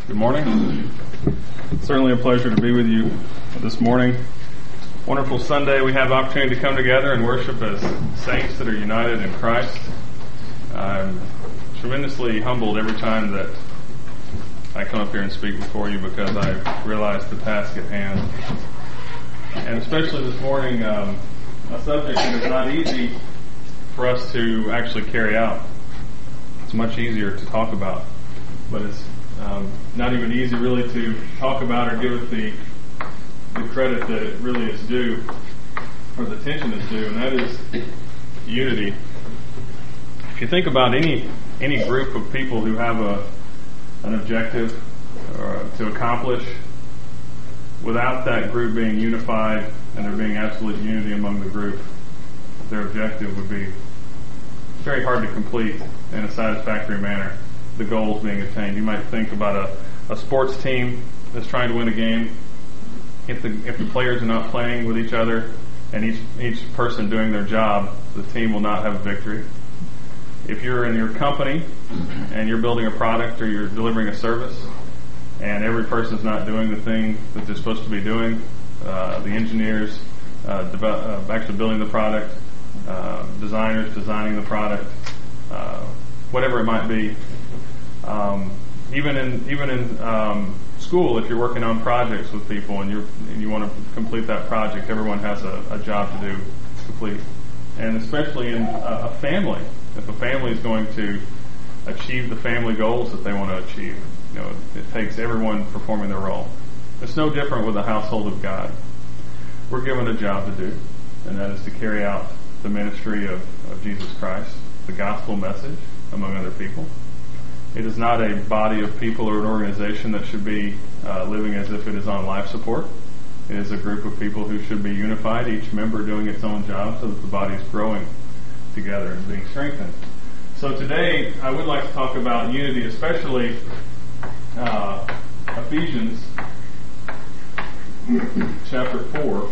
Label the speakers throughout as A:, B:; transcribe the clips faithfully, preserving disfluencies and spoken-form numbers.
A: Good morning. Certainly a pleasure to be with you this morning. Wonderful Sunday. We have the opportunity to come together and worship as saints that are united in Christ. I'm tremendously humbled every time that I come up here and speak before you because I realize the task at hand. And especially this morning, um, a subject that is not easy for us to actually carry out. It's much easier to talk about, but it's um, not even easy really to talk about or give it the, the credit that it really is due, or the attention is due, and that is unity. If you think about any any group of people who have a an objective or to accomplish, without that group being unified and there being absolute unity among the group, their objective would be very hard to complete in a satisfactory manner, the goals being attained. You might think about a, a sports team that's trying to win a game. If the if the players are not playing with each other and each each person doing their job, the team will not have a victory. If you're in your company and you're building a product or you're delivering a service and every person's not doing the thing that they're supposed to be doing, uh, the engineers uh, develop, uh, actually building the product, uh, designers designing the product, uh, whatever it might be. Um, even in even in um, school, if you're working on projects with people and you and you want to complete that project, everyone has a, a job to do to complete. And especially in a, a family, if a family is going to achieve the family goals that they want to achieve, you know, it, it takes everyone performing their role. It's no different with the household of God. We're given a job to do, and that is to carry out the ministry of, of Jesus Christ, the gospel message, among other people. It is not a body of people or an organization that should be uh, living as if it is on life support. It is a group of people who should be unified, each member doing its own job so that the body is growing together and being strengthened. So today I would like to talk about unity, especially uh, Ephesians chapter four.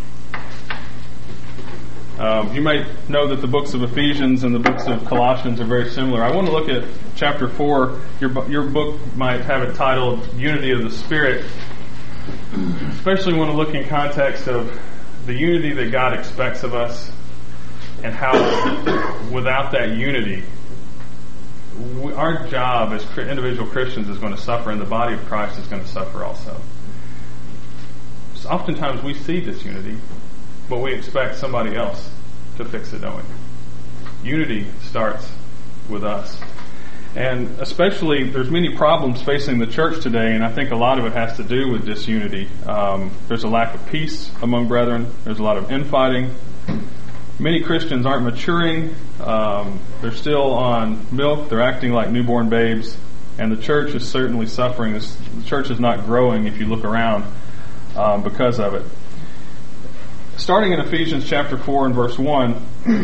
A: Um, you might know that the books of Ephesians and the books of Colossians are very similar. I want to look at chapter four. Your, your book might have it titled Unity of the Spirit. Especially want to look in context of the unity that God expects of us and how without that unity, we, our job as individual Christians is going to suffer and the body of Christ is going to suffer also. So oftentimes we see disunity, but we expect somebody else to fix it, don't we? Unity starts with us. And especially, there's many problems facing the church today, and I think a lot of it has to do with disunity. Um, there's a lack of peace among brethren. There's a lot of infighting. Many Christians aren't maturing. Um, they're still on milk. They're acting like newborn babes. And the church is certainly suffering. This, the church is not growing if you look around um, because of it. Starting in Ephesians chapter four and verse one,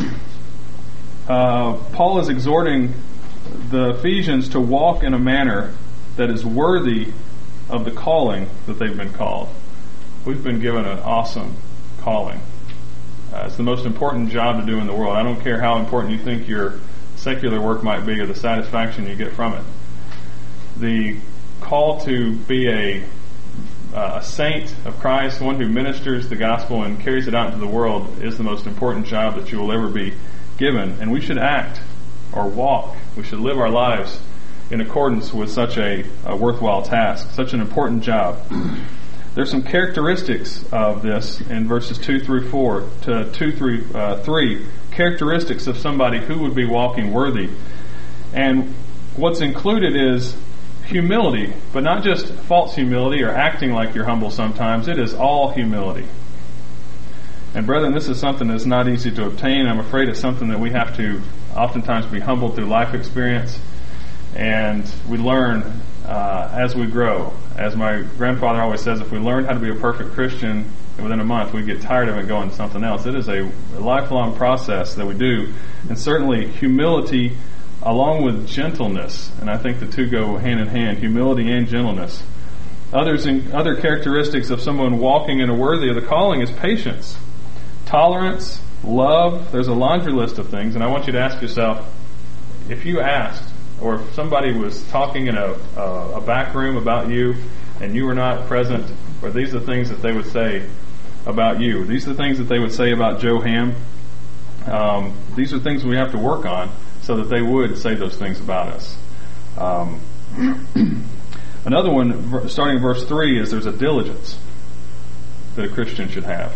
A: uh, Paul is exhorting the Ephesians to walk in a manner that is worthy of the calling that they've been called. We've been given an awesome calling. Uh, it's the most important job to do in the world. I don't care how important you think your secular work might be or the satisfaction you get from it. The call to be a Uh, a saint of Christ, one who ministers the gospel and carries it out into the world, is the most important job that you will ever be given. And we should act or walk. We should live our lives in accordance with such a, a worthwhile task, such an important job. There's some characteristics of this in verses two through four to two through uh, three. Characteristics of somebody who would be walking worthy. And what's included is humility, but not just false humility or acting like you're humble sometimes. It is all humility. And brethren, this is something that's not easy to obtain. I'm afraid it's something that we have to oftentimes be humbled through life experience. And we learn uh, as we grow. As my grandfather always says, if we learn how to be a perfect Christian within a month, we get tired of it going to something else. It is a, a lifelong process that we do. And certainly humility along with gentleness, and I think the two go hand in hand, humility and gentleness. Others, in, other characteristics of someone walking in a worthy of the calling is patience, tolerance, love. There's a laundry list of things, and I want you to ask yourself, if you asked or if somebody was talking in a, a, a back room about you and you were not present, or these are the things that they would say about you. These are the things that they would say about Joe Ham. Um, these are things we have to work on so that they would say those things about us. Um, another one, starting in verse three, is there's a diligence that a Christian should have.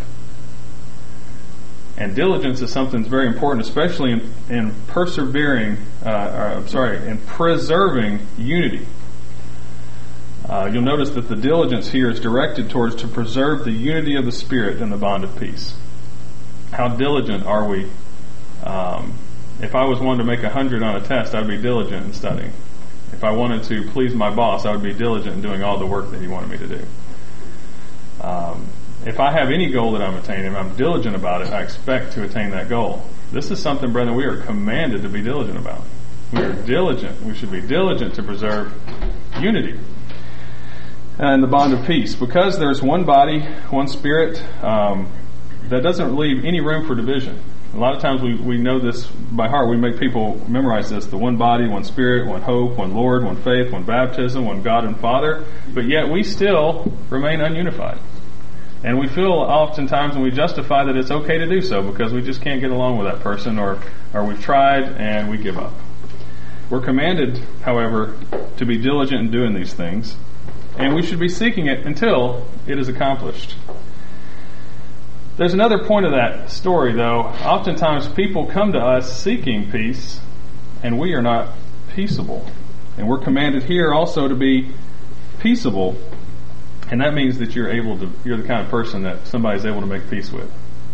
A: And diligence is something that's very important, especially in, in persevering, uh, or, I'm sorry, in preserving unity. Uh, you'll notice that the diligence here is directed towards to preserve the unity of the Spirit in the bond of peace. How diligent are we? Um, if I was one to make a hundred on a test, I'd be diligent in studying. If I wanted to please my boss, I would be diligent in doing all the work that he wanted me to do. Um, if I have any goal that I'm attaining, if I'm diligent about it, I expect to attain that goal. This is something, brethren, we are commanded to be diligent about. We are diligent. We should be diligent to preserve unity and the bond of peace. Because there's one body, one Spirit, um, that doesn't leave any room for division. A lot of times we, we know this by heart. We make people memorize this. The one body, one Spirit, one hope, one Lord, one faith, one baptism, one God and Father. But yet we still remain ununified. And we feel oftentimes when we justify that it's okay to do so because we just can't get along with that person, or, or we've tried and we give up. We're commanded, however, to be diligent in doing these things. And we should be seeking it until it is accomplished. There's another point of that story, though. Oftentimes people come to us seeking peace, and we are not peaceable. And we're commanded here also to be peaceable, and that means that you're able to, you're the kind of person that somebody's able to make peace with.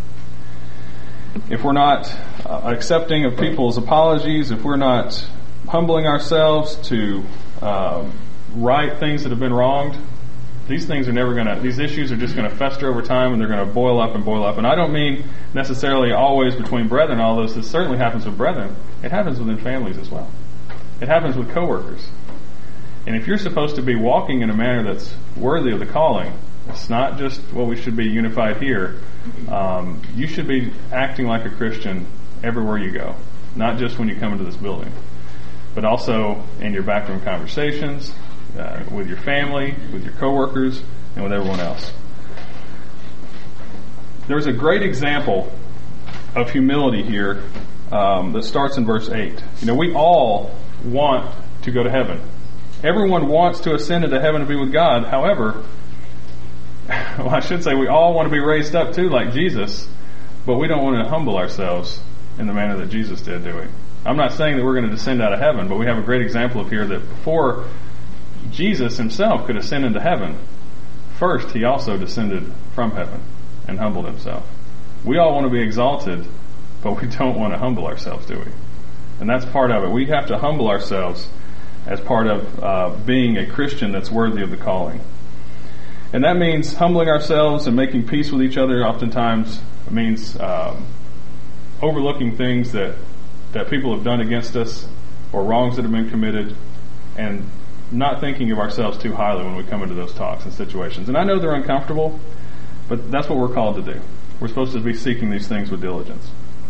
A: If we're not uh, accepting of people's apologies, if we're not humbling ourselves to um, right things that have been wronged, these things are never going to, these issues are just going to fester over time, and they're going to boil up and boil up. And I don't mean necessarily always between brethren, although this certainly happens with brethren. It happens within families as well. It happens with coworkers. And if you're supposed to be walking in a manner that's worthy of the calling, it's not just, well, we should be unified here. Um, you should be acting like a Christian everywhere you go, not just when you come into this building, but also in your backroom conversations, uh, with your family, with your coworkers, and with everyone else. There's a great example of humility here um, that starts in verse eight. You know, we all want to go to heaven. Everyone wants to ascend into heaven to be with God. However, well, I should say we all want to be raised up too, like Jesus, but we don't want to humble ourselves in the manner that Jesus did, do we? I'm not saying that we're going to descend out of heaven, but we have a great example of here that before Jesus himself could ascend into heaven, first he also descended from heaven and humbled himself. We all want to be exalted, but we don't want to humble ourselves, do we? And that's part of it. We have to humble ourselves as part of uh, being a Christian that's worthy of the calling. And that means humbling ourselves and making peace with each other. Oftentimes it means um, overlooking things that, that people have done against us or wrongs that have been committed, and not thinking of ourselves too highly when we come into those talks and situations. And I know they're uncomfortable, but that's what we're called to do. We're supposed to be seeking these things with diligence.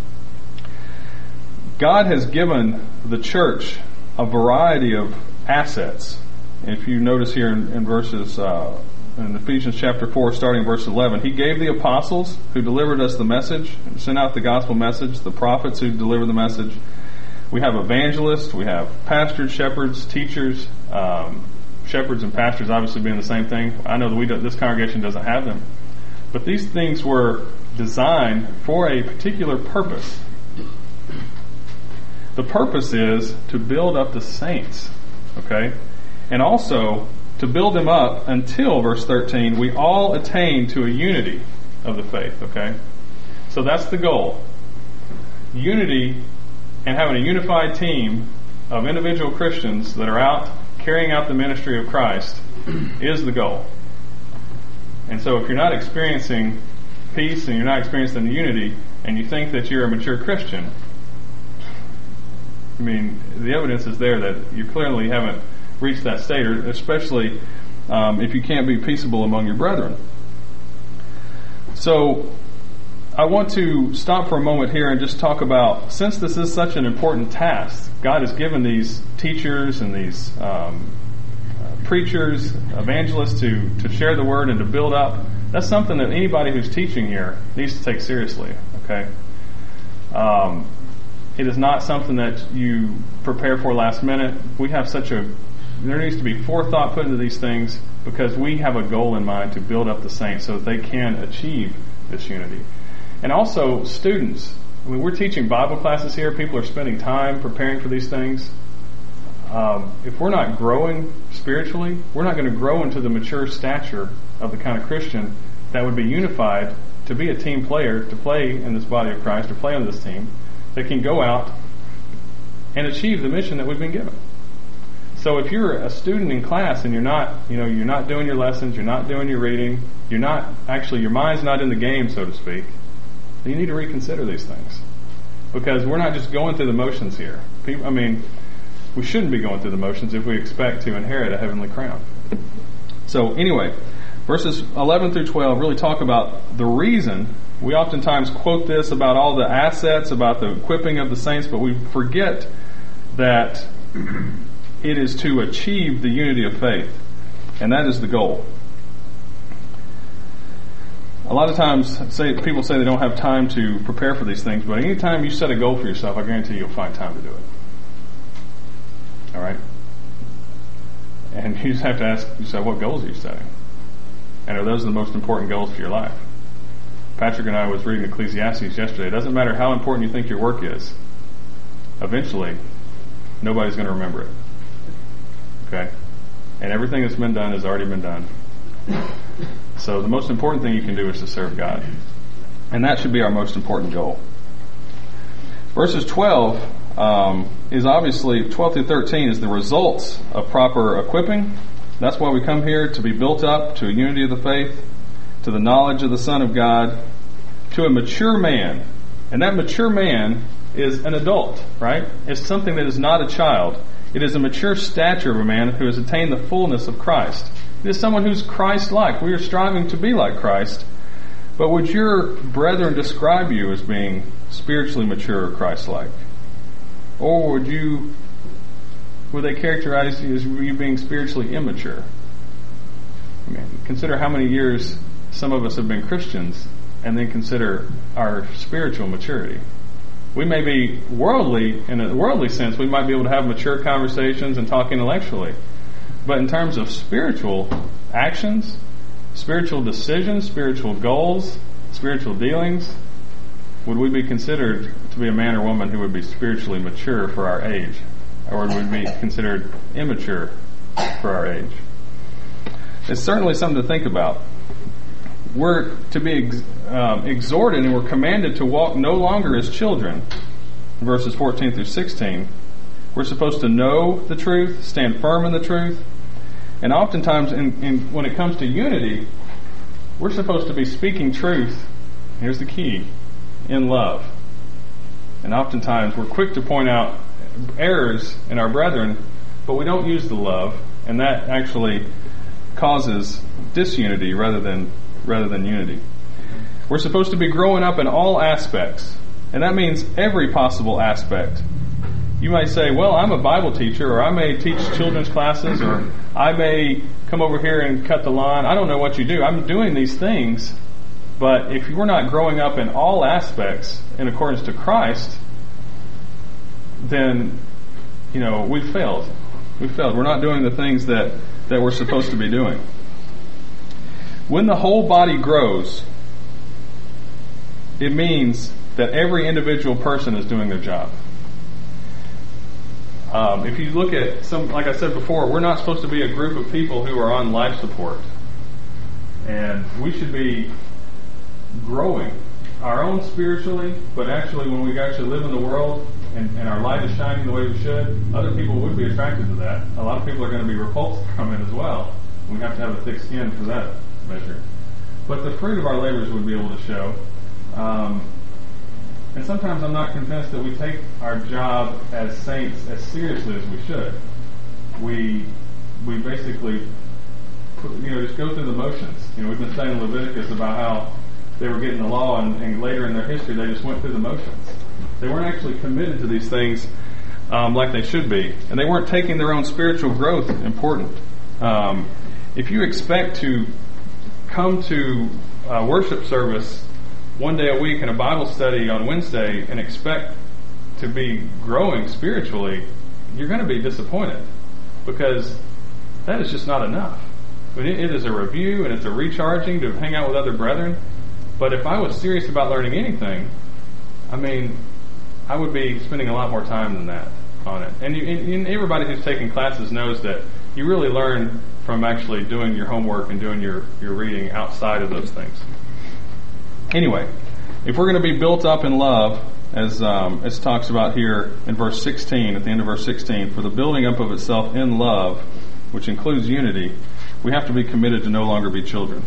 A: God has given the church a variety of assets. If you notice here in, in verses uh, in Ephesians chapter four, starting verse eleven, he gave the apostles who delivered us the message, sent out the gospel message, the prophets who delivered the message. We have evangelists, we have pastors, shepherds, teachers, um, shepherds and pastors obviously being the same thing. I know that we don't, this congregation doesn't have them, but these things were designed for a particular purpose. The purpose is to build up the saints, okay? And also to build them up until, verse thirteen, we all attain to a unity of the faith, okay? So that's the goal. Unity, and having a unified team of individual Christians that are out carrying out the ministry of Christ is the goal. And so if you're not experiencing peace and you're not experiencing unity, and you think that you're a mature Christian, I mean, the evidence is there that you clearly haven't reached that state, especially um, if you can't be peaceable among your brethren. So, I want to stop for a moment here and just talk about, since this is such an important task, God has given these teachers and these um, uh, preachers, evangelists to, to share the word and to build up. That's something that anybody who's teaching here needs to take seriously, okay? Um, it is not something that you prepare for last minute. We have such a, there needs to be forethought put into these things because we have a goal in mind to build up the saints so that they can achieve this unity. And also students. I mean, we're teaching Bible classes here. People are spending time preparing for these things. Um, if we're not growing spiritually, we're not going to grow into the mature stature of the kind of Christian that would be unified to be a team player, to play in this body of Christ, or play on this team, that can go out and achieve the mission that we've been given. So if you're a student in class and you're not, you know, you're not doing your lessons, you're not doing your reading, you're not, actually your mind's not in the game, so to speak, then you need to reconsider these things. Because we're not just going through the motions here. People, I mean, we shouldn't be going through the motions if we expect to inherit a heavenly crown. So anyway, verses eleven through twelve really talk about the reason. We oftentimes quote this about all the assets, about the equipping of the saints, but we forget that it is to achieve the unity of faith. And that is the goal. A lot of times, say people say they don't have time to prepare for these things, but anytime you set a goal for yourself, I guarantee you'll find time to do it. All right? And you just have to ask yourself, what goals are you setting? And are those the most important goals for your life? Patrick and I was reading Ecclesiastes yesterday. It doesn't matter how important you think your work is. Eventually, nobody's going to remember it. Okay? And everything that's been done has already been done. So the most important thing you can do is to serve God. And that should be our most important goal. Verses twelve um, is obviously, twelve through thirteen is the results of proper equipping. That's why we come here, to be built up to a unity of the faith, to the knowledge of the Son of God, to a mature man. And that mature man is an adult, right? It's something that is not a child. It is a mature stature of a man who has attained the fullness of Christ. It is someone who's Christ-like. We are striving to be like Christ. But would your brethren describe you as being spiritually mature or Christ-like? Or would you, would they characterize you as you being spiritually immature? I mean, consider how many years some of us have been Christians, and then consider our spiritual maturity. We may be worldly, in a worldly sense, we might be able to have mature conversations and talk intellectually. But in terms of spiritual actions, spiritual decisions, spiritual goals, spiritual dealings, would we be considered to be a man or woman who would be spiritually mature for our age? Or would we be considered immature for our age? It's certainly something to think about. We're to be ex- um, exhorted and we're commanded to walk no longer as children, verses fourteen through sixteen. We're supposed to know the truth, stand firm in the truth. And oftentimes, in, in, when it comes to unity, we're supposed to be speaking truth, here's the key, in love. And oftentimes, we're quick to point out errors in our brethren, but we don't use the love, and that actually causes disunity rather than rather than unity. We're supposed to be growing up in all aspects, and that means every possible aspect. You might say, well, I'm a Bible teacher, or I may teach children's classes, or I may come over here and cut the lawn. I don't know what you do. I'm doing these things, but if we're not growing up in all aspects in accordance to Christ, then, you know, we've failed. We've failed. We're not doing the things that, that we're supposed to be doing. When the whole body grows, it means that every individual person is doing their job. Um, if you look at some, like I said before, we're not supposed to be a group of people who are on life support. And we should be growing our own spiritually, but actually when we actually live in the world and, and our light is shining the way we should, other people would be attracted to that. A lot of people are going to be repulsed from it as well. We have to have a thick skin for that measure. But the fruit of our labors would be able to show. Um, and sometimes I'm not convinced that we take our job as saints as seriously as we should. We we basically, put, you know, just go through the motions. You know, we've been studying Leviticus about how they were getting the law, and, and later in their history they just went through the motions. They weren't actually committed to these things um, like they should be, and they weren't taking their own spiritual growth important. Um, if you expect to come to a worship service one day a week and a Bible study on Wednesday and expect to be growing spiritually, you're going to be disappointed, because that is just not enough. I mean, it, it is a review and it's a recharging to hang out with other brethren. But if I was serious about learning anything, I mean, I would be spending a lot more time than that on it. And, you, and everybody who's taken classes knows that you really learn from actually doing your homework and doing your, your reading outside of those things. Anyway, if we're going to be built up in love, as um, it talks about here in verse sixteen, at the end of verse sixteen, for the building up of itself in love, which includes unity, we have to be committed to no longer be children.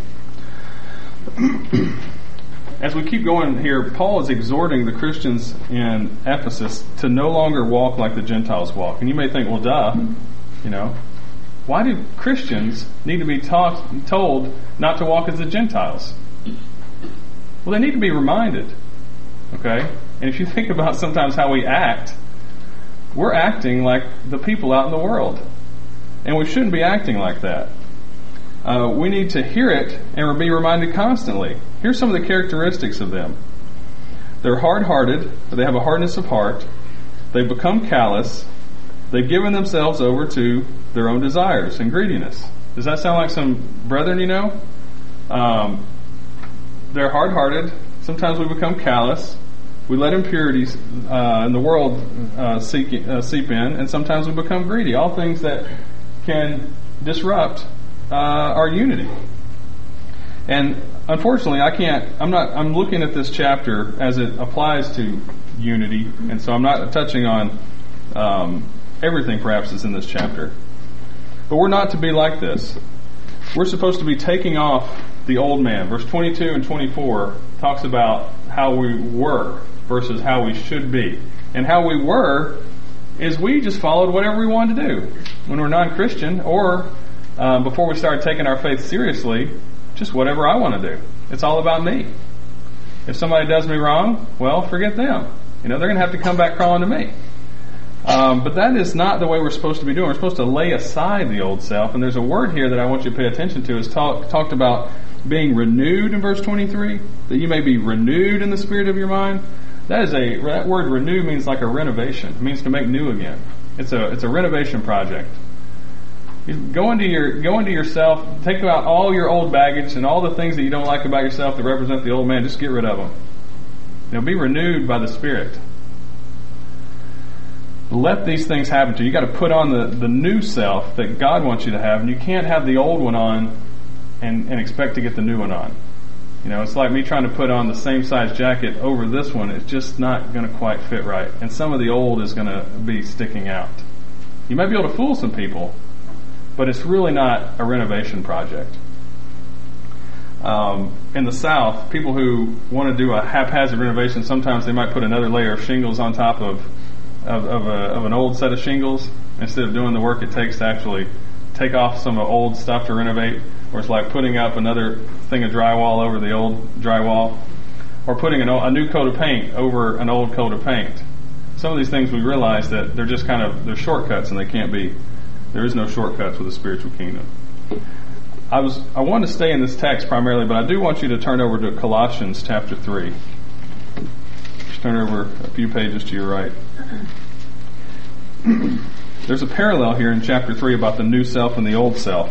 A: As we keep going here, Paul is exhorting the Christians in Ephesus to no longer walk like the Gentiles walk. And you may think, well, duh, you know, why do Christians need to be taught, told not to walk as the Gentiles? Well, they need to be reminded, okay? And if you think about sometimes how we act, we're acting like the people out in the world. And we shouldn't be acting like that. Uh, we need to hear it and be reminded constantly. Here's some of the characteristics of them. They're hard-hearted, but they have a hardness of heart. They've become callous. They've given themselves over to their own desires and greediness. Does that sound like some brethren you know? Um, they're hard-hearted. Sometimes we become callous. We let impurities uh, in the world uh, seek, uh, seep in, and sometimes we become greedy. All things that can disrupt uh, our unity. And unfortunately, I can't. I'm not. I'm looking at this chapter as it applies to unity, and so I'm not touching on um, everything perhaps that's in this chapter. But we're not to be like this. We're supposed to be taking off the old man. Verse twenty-two and twenty-four talks about how we were versus how we should be. And how we were is we just followed whatever we wanted to do when we're non-Christian, or um, before we started taking our faith seriously, just whatever I want to do. It's all about me. If somebody does me wrong, well, forget them. You know, they're going to have to come back crawling to me. Um, but that is not the way we're supposed to be doing. We're supposed to lay aside the old self. And there's a word here that I want you to pay attention to. It's talk, talked about being renewed in verse twenty-three, that you may be renewed in the spirit of your mind. That is a that word renew means like a renovation. It means to make new again. It's a it's a renovation project. Go into your go into yourself, take out all your old baggage and all the things that you don't like about yourself that represent the old man. Just get rid of them. You know, be renewed by the Spirit. Let these things happen to you. You got to put on the, the new self that God wants you to have, and you can't have the old one on and, and expect to get the new one on. You know, it's like me trying to put on the same size jacket over this one. It's just not going to quite fit right. And some of the old is going to be sticking out. You might be able to fool some people, but it's really not a renovation project. Um, in the South, people who want to do a haphazard renovation, sometimes they might put another layer of shingles on top of of, of, a, of an old set of shingles instead of doing the work it takes to actually take off some old stuff to renovate. Or it's like putting up another thing of drywall over the old drywall, or putting an, a new coat of paint over an old coat of paint. Some of these things we realize that they're just kind of they're shortcuts, and they can't be. There is no shortcuts with the spiritual kingdom. I was I want to stay in this text primarily, but I do want you to turn over to Colossians chapter three. Just turn over a few pages to your right. There's a parallel here in chapter three about the new self and the old self.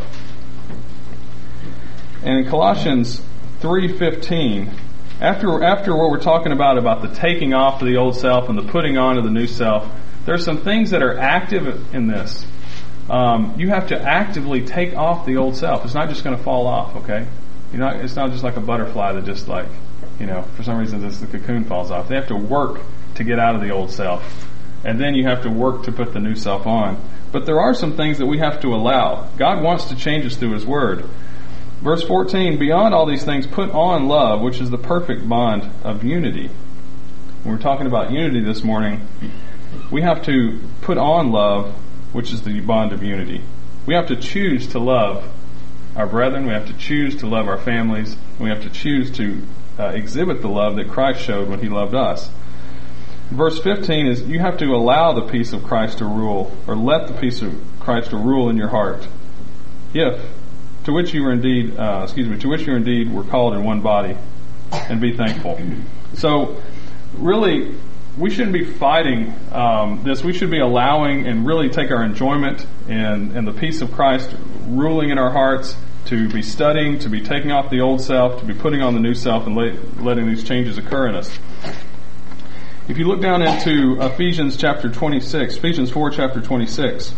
A: And in Colossians three fifteen, after after what we're talking about about the taking off of the old self and the putting on of the new self, there's some things that are active in this. Um, you have to actively take off the old self. It's not just going to fall off, okay? You're not, it's not just like a butterfly that just like, you know, for some reason this, the cocoon falls off. They have to work to get out of the old self. And then you have to work to put the new self on. But there are some things that we have to allow. God wants to change us through His Word. Verse fourteen, beyond all these things, put on love, which is the perfect bond of unity. When we're talking about unity this morning, we have to put on love, which is the bond of unity. We have to choose to love our brethren. We have to choose to love our families. We have to choose to uh, exhibit the love that Christ showed when he loved us. Verse fifteen is, you have to allow the peace of Christ to rule, or let the peace of Christ to rule in your heart. If, to which you were indeed, uh, excuse me, to which you indeed were called in one body, and be thankful. So, really, we shouldn't be fighting um, this. We should be allowing and really take our enjoyment in, in the peace of Christ ruling in our hearts, to be studying, to be taking off the old self, to be putting on the new self, and let, letting these changes occur in us. If you look down into Ephesians chapter twenty-six, Ephesians four chapter twenty-six,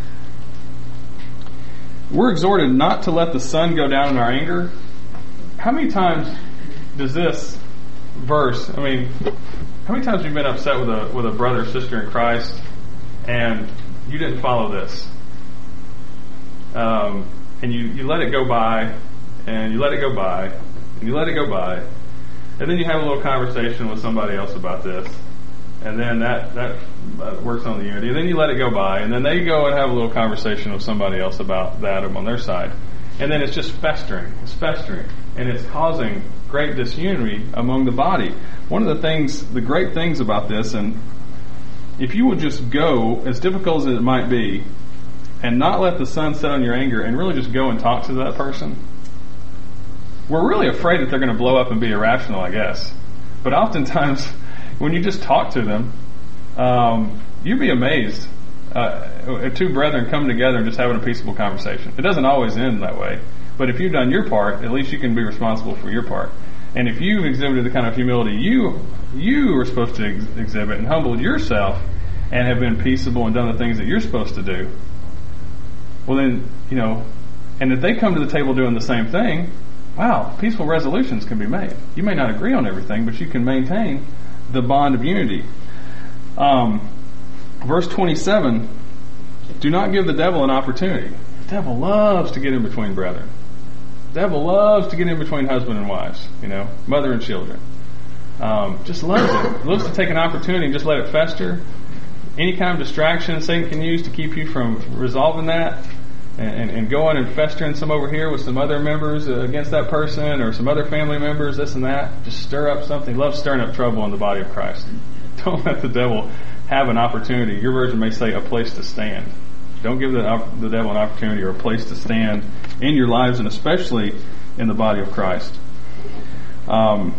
A: we're exhorted not to let the sun go down in our anger. How many times does this verse, I mean, how many times have you been upset with a with a brother or sister in Christ and you didn't follow this? Um, and you, you let it go by, and you let it go by, and you let it go by, and then you have a little conversation with somebody else about this, and then that, that works on the unity, and then you let it go by, and then they go and have a little conversation with somebody else about that on their side. And then it's just festering, it's festering, and it's causing great disunity among the body. One of the things, the great things about this, and if you would just go, as difficult as it might be, and not let the sun set on your anger, and really just go and talk to that person, we're really afraid that they're going to blow up and be irrational, I guess. But oftentimes, when you just talk to them, um, you'd be amazed. Uh, two brethren coming together and just having a peaceable conversation. It doesn't always end that way. But if you've done your part, at least you can be responsible for your part. And if you've exhibited the kind of humility you you are supposed to ex- exhibit and humbled yourself and have been peaceable and done the things that you're supposed to do, well then, you know, and if they come to the table doing the same thing, wow, peaceful resolutions can be made. You may not agree on everything, but you can maintain the bond of unity. Um, verse twenty-seven, do not give the devil an opportunity. The devil loves to get in between brethren. The devil loves to get in between husband and wives, you know, mother and children. Um, just loves it. Loves to take an opportunity and just let it fester. Any kind of distraction Satan can use to keep you from resolving that, and, and, and going and festering some over here with some other members against that person, or some other family members, this and that. Just stir up something. Love stirring up trouble in the body of Christ. Don't let the devil have an opportunity. Your version may say a place to stand. Don't give the, the devil an opportunity or a place to stand in your lives, and especially in the body of Christ. Um,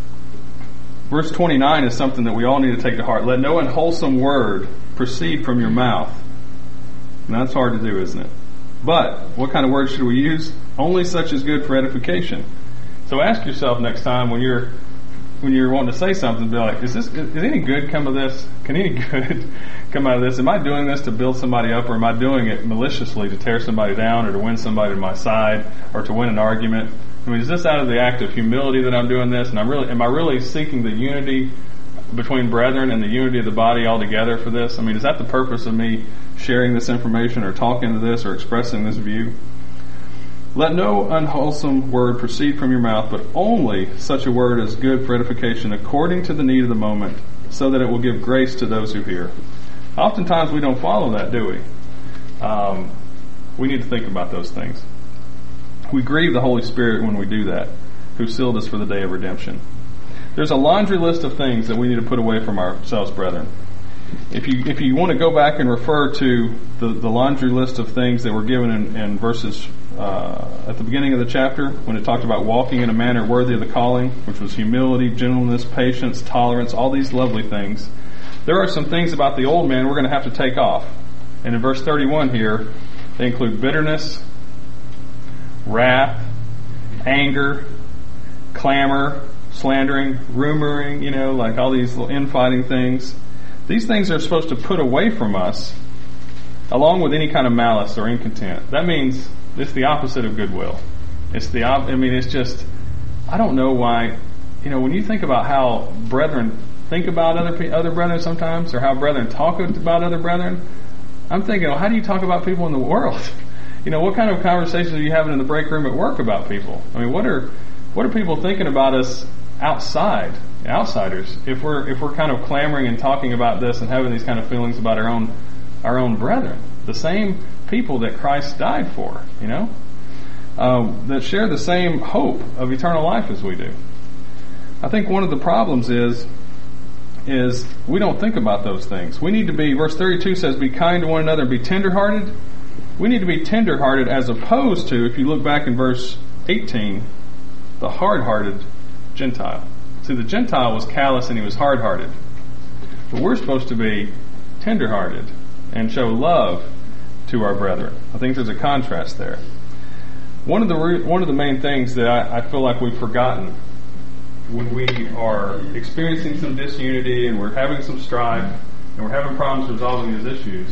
A: verse twenty-nine is something that we all need to take to heart. Let no unwholesome word proceed from your mouth. And that's hard to do, isn't it? But what kind of words should we use? Only such as good for edification. So ask yourself next time when you're when you're wanting to say something, be like, is this is any good come of this? Can any good come out of this? Am I doing this to build somebody up, or am I doing it maliciously to tear somebody down, or to win somebody to my side, or to win an argument? I mean, is this out of the act of humility that I'm doing this? And I'm really, am I really seeking the unity between brethren and the unity of the body altogether for this? I mean, is that the purpose of me sharing this information, or talking to this, or expressing this view? Let no unwholesome word proceed from your mouth, but only such a word as good for edification, according to the need of the moment, so that it will give grace to those who hear. Oftentimes we don't follow that, do we? Um, we need to think about those things. We grieve the Holy Spirit when we do that, who sealed us for the day of redemption. There's a laundry list of things that we need to put away from ourselves, brethren. If you if you want to go back and refer to the, the laundry list of things that were given in, in verses uh, at the beginning of the chapter, when it talked about walking in a manner worthy of the calling, which was humility, gentleness, patience, tolerance, all these lovely things, there are some things about the old man we're going to have to take off. And in verse thirty-one here, they include bitterness, wrath, anger, clamor, slandering, rumoring, you know, like all these little infighting things. These things are supposed to put away from us, along with any kind of malice or incontent. That means it's the opposite of goodwill. It's the op- I mean, it's just, I don't know why, you know, when you think about how brethren think about other pe- other brethren sometimes, or how brethren talk about other brethren, I'm thinking, well, how do you talk about people in the world? You know, what kind of conversations are you having in the break room at work about people? I mean, what are what are people thinking about us outside, outsiders, if we're if we're kind of clamoring and talking about this and having these kind of feelings about our own our own brethren, the same people that Christ died for, you know, um, that share the same hope of eternal life as we do. I think one of the problems is is we don't think about those things. We need to be, verse thirty-two says, be kind to one another and be tenderhearted. We need to be tenderhearted as opposed to, if you look back in verse eighteen, the hard-hearted Gentile. See, the Gentile was callous and he was hard-hearted. But we're supposed to be tenderhearted and show love to our brethren. I think there's a contrast there. One of the one of the main things that I, I feel like we've forgotten when we are experiencing some disunity and we're having some strife and we're having problems resolving these issues,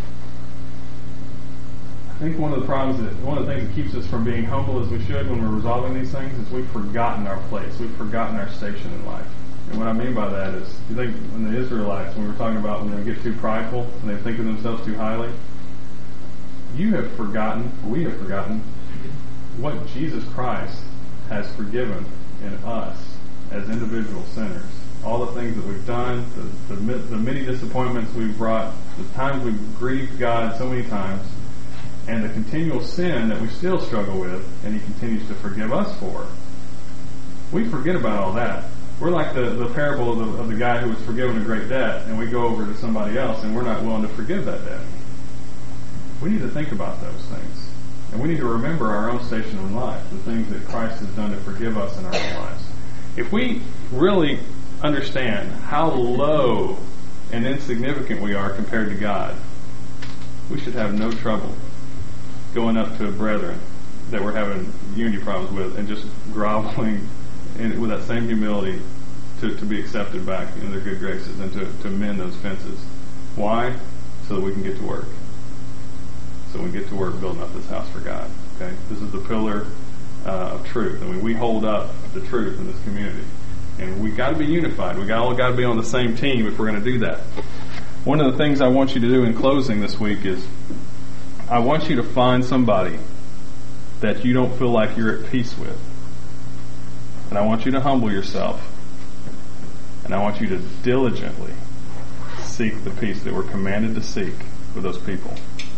A: I think one of the problems that one of the things that keeps us from being humble as we should when we're resolving these things is we've forgotten our place. We've forgotten our station in life. And what I mean by that is, you think when the Israelites, when we were talking about when they get too prideful and they think of themselves too highly, you have forgotten, we have forgotten, what Jesus Christ has forgiven in us as individual sinners. All the things that we've done, the, the, the many disappointments we've brought, the times we've grieved God so many times, and the continual sin that we still struggle with, and He continues to forgive us for. We forget about all that. We're like the, the parable of the, of the guy who was forgiven a great debt, and we go over to somebody else, and we're not willing to forgive that debt. We need to think about those things. And we need to remember our own station in life, the things that Christ has done to forgive us in our own lives. If we really understand how low and insignificant we are compared to God, we should have no trouble going up to a brethren that we're having unity problems with and just groveling in, with that same humility to, to be accepted back in their good graces and to, to mend those fences. Why? So that we can get to work. So we get to work building up this house for God. Okay, this is the pillar uh, of truth. I mean, we hold up the truth in this community, and we got to be unified. We got all got to be on the same team if we're going to do that. One of the things I want you to do in closing this week is, I want you to find somebody that you don't feel like you're at peace with, and I want you to humble yourself, and I want you to diligently seek the peace that we're commanded to seek with those people.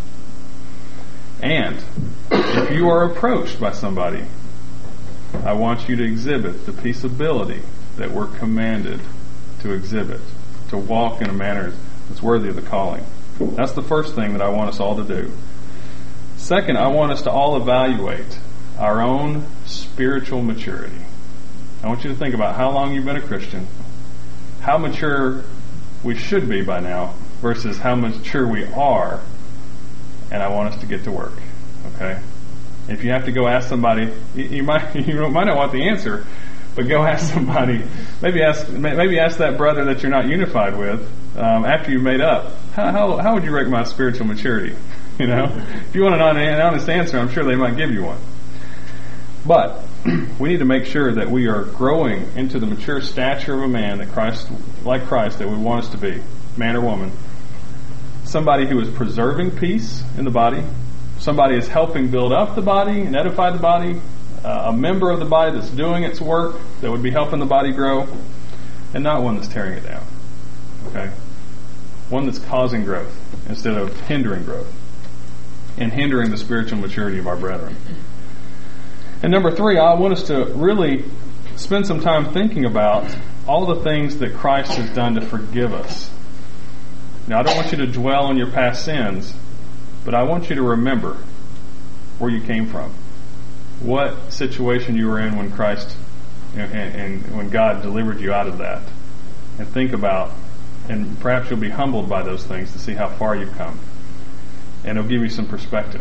A: And if you are approached by somebody, I want you to exhibit the peaceability that we're commanded to exhibit, to walk in a manner that's worthy of the calling. That's the first thing that I want us all to do. Second, I want us to all evaluate our own spiritual maturity. I want you to think about how long you've been a Christian, how mature we should be by now versus how mature we are, and I want us to get to work. Okay? If you have to go ask somebody, you, you might you might not want the answer, but go ask somebody. Maybe ask maybe ask that brother that you're not unified with um, after you've made up. How, how how would you rate my spiritual maturity? You know, if you want an honest answer, I'm sure they might give you one. But we need to make sure that we are growing into the mature stature of a man that Christ, like Christ, that we want us to be, man or woman. Somebody who is preserving peace in the body. Somebody is helping build up the body and edify the body. Uh, a member of the body that's doing its work, that would be helping the body grow. And not one that's tearing it down. Okay? One that's causing growth instead of hindering growth. And hindering the spiritual maturity of our brethren. And number three, I want us to really spend some time thinking about all the things that Christ has done to forgive us. Now, I don't want you to dwell on your past sins, but I want you to remember where you came from. What situation you were in when Christ and, and when God delivered you out of that. And think about, and perhaps you'll be humbled by those things to see how far you've come. And it'll give you some perspective.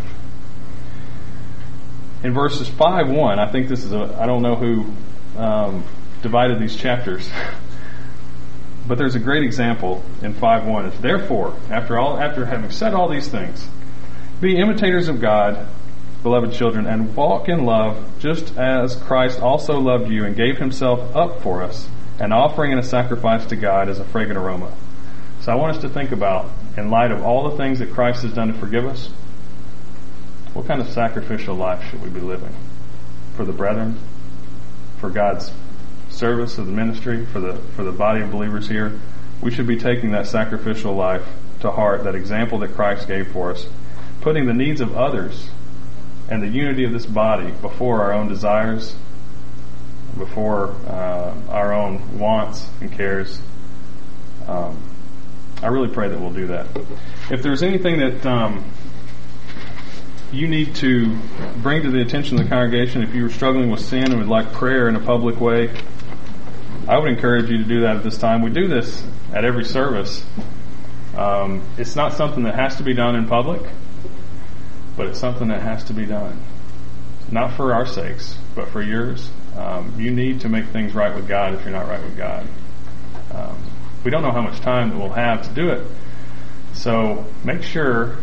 A: In verses five one, I think this is a, I don't know who um, divided these chapters, but there's a great example in five one. It's therefore, after all, after having said all these things, be imitators of God, beloved children, and walk in love, just as Christ also loved you and gave himself up for us, an offering and a sacrifice to God as a fragrant aroma. So I want us to think about, in light of all the things that Christ has done to forgive us, what kind of sacrificial life should we be living? For the brethren? For God's service of the ministry? For the for the body of believers here? We should be taking that sacrificial life to heart, that example that Christ gave for us, putting the needs of others and the unity of this body before our own desires, before uh, our own wants and cares. Um, I really pray that we'll do that. If there's anything that um, you need to bring to the attention of the congregation, if you're struggling with sin and would like prayer in a public way, I would encourage you to do that at this time. We do this at every service. Um, it's not something that has to be done in public, but it's something that has to be done. Not for our sakes, but for yours. Um, you need to make things right with God if you're not right with God. Um, we don't know how much time that we'll have to do it. So make sure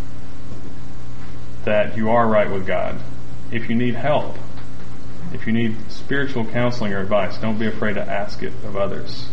A: that you are right with God. If you need help, if you need spiritual counseling or advice, don't be afraid to ask it of others.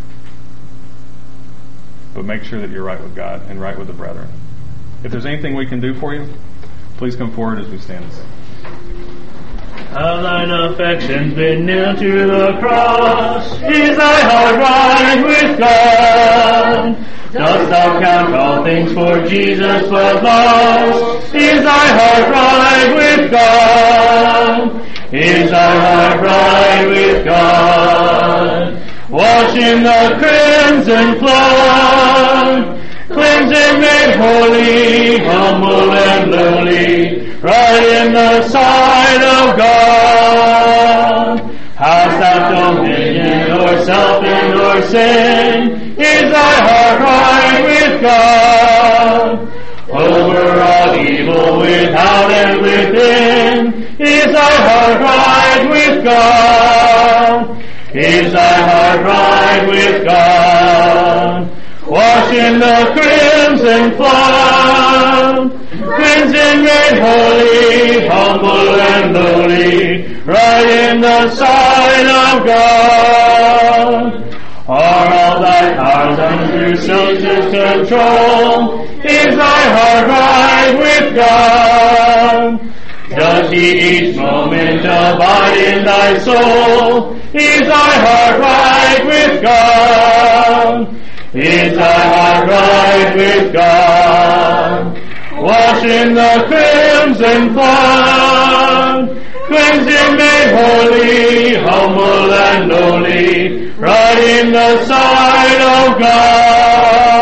A: But make sure that you're right with God and right with the brethren. If there's anything we can do for you, please come forward as we stand and sing.
B: Have thine affections been nailed to the cross? Is thy heart right with God? Dost thou count all things for Jesus but lost? Is thy heart right with God? Is thy heart right with God? Washed in the crimson flood, cleansed and made holy, humble and lowly, right in the sight of God. Hast thou dominion or self in or sin? Is thy heart right with God? Over all evil without and within, is thy heart right with God? Is thy heart right with God? Washed in the crimson flood, cleansed and made holy, humble and lowly, right in the sight of God. Are all thy powers under Satan's control? Is thy heart right with God? Does he each moment abide in thy soul? Is thy heart right with God? Is thy heart right with God? Washed in the crimson flood, cleansed and made holy, humble and lowly, right in the sight of God.